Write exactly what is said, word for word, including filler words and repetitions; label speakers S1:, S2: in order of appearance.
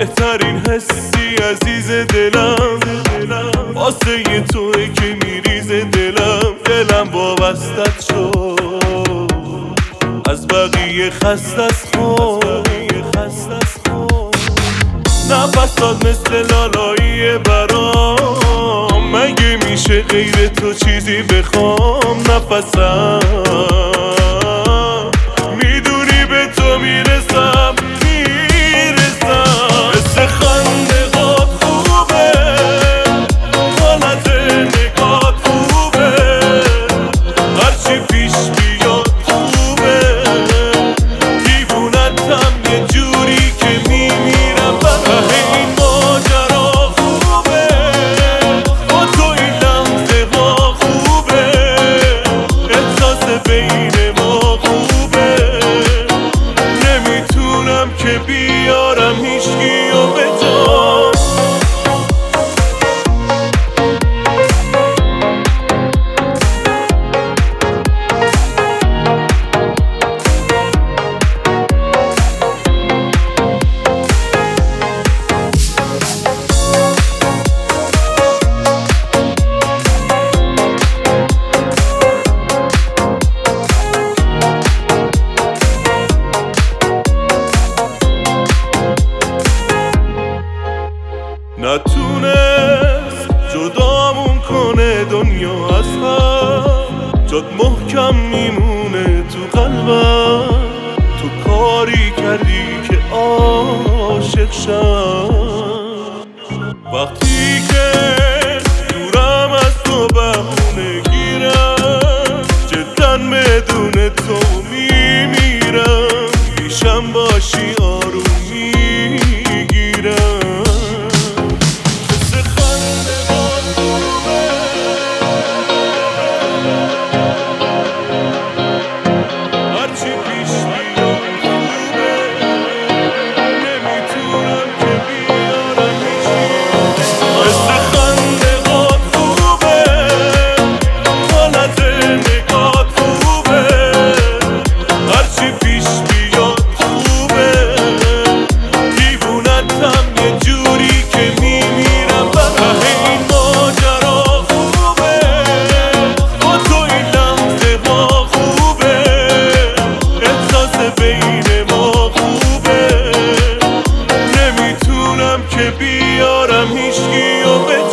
S1: بهترین حسی عزیز دلم واسه ی توه که میریز دلم دلم وابستت شد از بقیه خسته از خود نفسات مثل لالایی برام مگه میشه غیر تو چیزی بخوام نفسم میدونی به تو میرسم میرسم مثل خنده هات خوبه حالت نگات خوبه هرچی پیش بیاد خوبه دیوونتم یه جوری که میمیرم ته این ماجرا خوبه با تو این لحظه ها خوبه احساس بین ما خوبه نمیتونم که بیارم هیچکی و به جان نتونست جدامون کنه دنیا از هم جد محکم میمونه تو قلبم تو کاری کردی که عاشق شم وقتی که دورم از تو بهونه گیرم جدا بدون تو میمیرم پیشم باشی آروم میگیرم که بیارم هیچکی و به